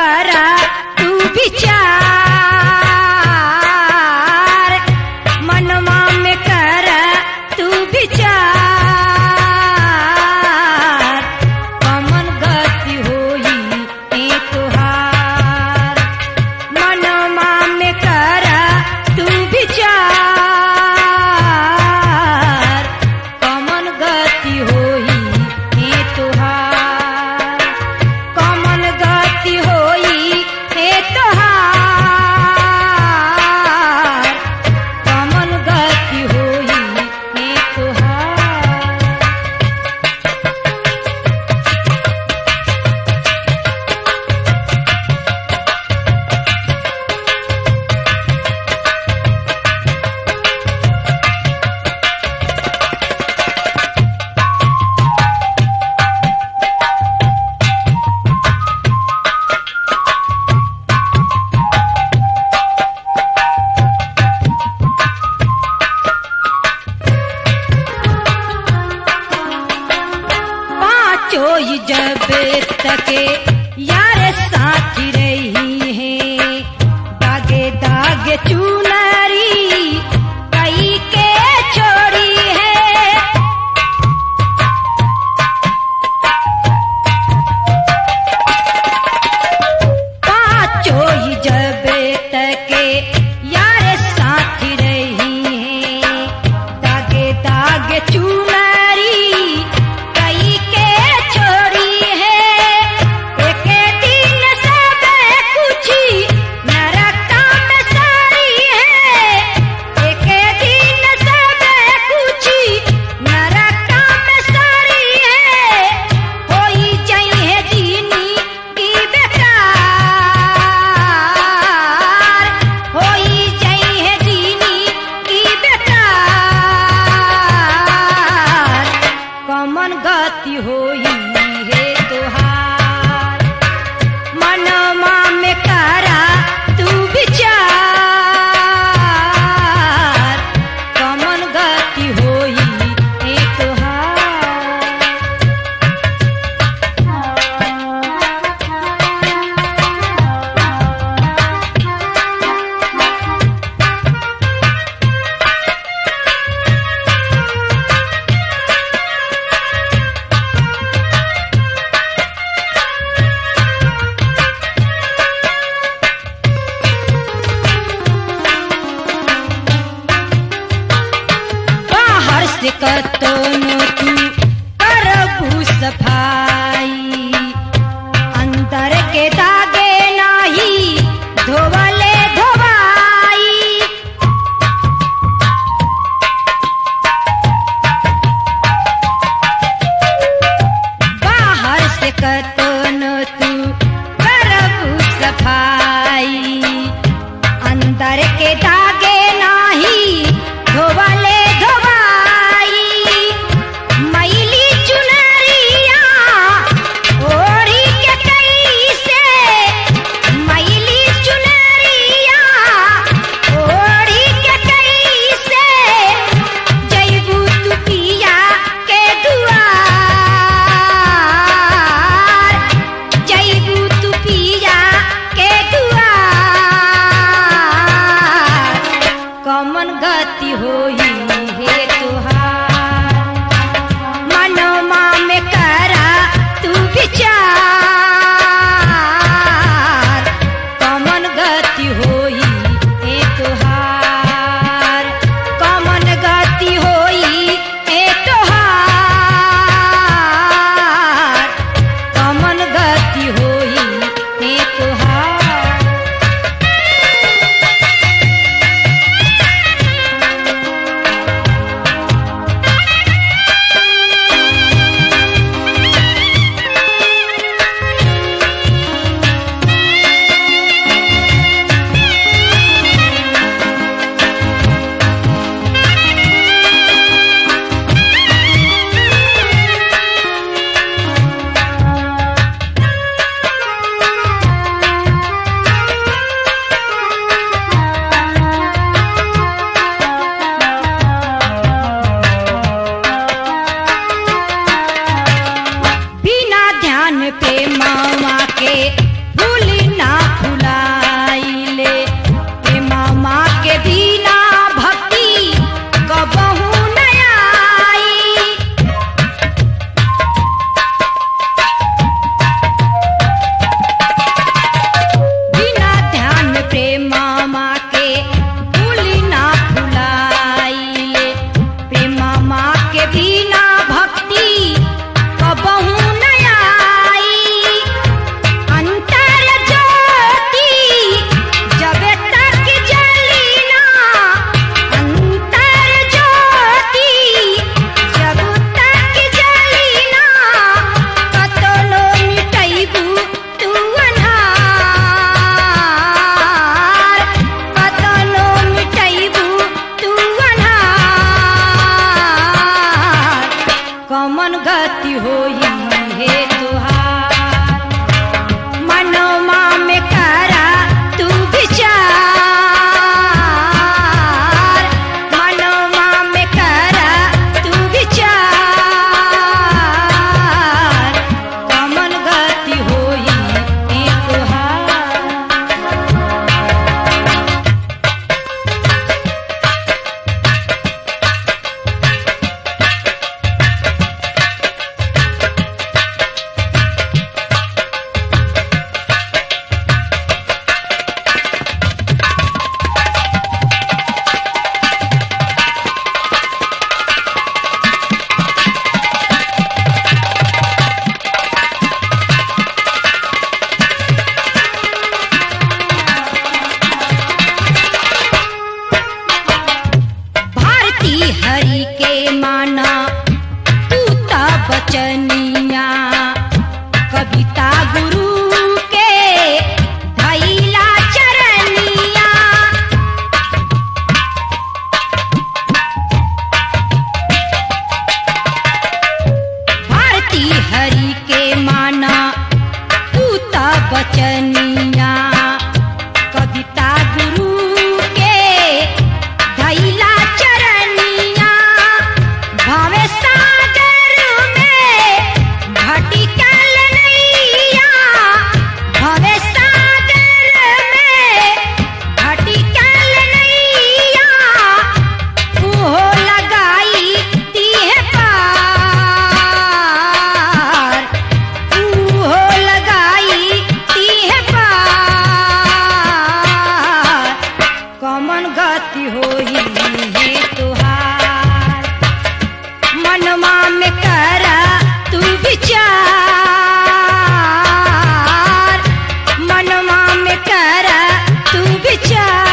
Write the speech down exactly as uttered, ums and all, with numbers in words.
करा तू विचार, मनवा में करा तू विचार, कमन गति होई ए तुहार। मनवा में करा तू विचार, कमन गति होई ए तुहार, कमन गति होई ए तुहार, कमन गति होई ए तुहार। पाँचों जब तके यार साथी रही है, दागे दागे चुनरी कई के छोड़ी है। पाँचों जब तके यार साथी रही है, दागे दागे चुनरी कई के छोड़ी है। एक दिन सब कुछ नरका में सारी है, एक दिन सब कुछ नरका में सारी है। होई जाई है जीनी की बेकार, होई जाई है जीनी की बेकार, कमन गति होई है तुहार। मनवा में करा तू विचार, कमन गति होई है तुहार। बाहर से कतनो तू करबू सफाई, अंदर के दागे नाही धोवले धोवाई। बाहर से कतनो तू करबू सफाई, अंदर के दागे नाही धोवले धोवाई। मैली चुनरिया ओढ़ी के कैसे, मैली चुनरिया ओढ़ी के कैसे, जइबू तू पिया के दुआर, जइबू तू पिया के दुआर, कमन गति होई है तुहार। मनवा में करा तू विचार, कमन गति होई है तुहार, कमन गति होई है तुहार, कमन गति होई है तुहार। गति होई है तुहार। मनवा में करा तू विचार, मनवा में करा तू विचार।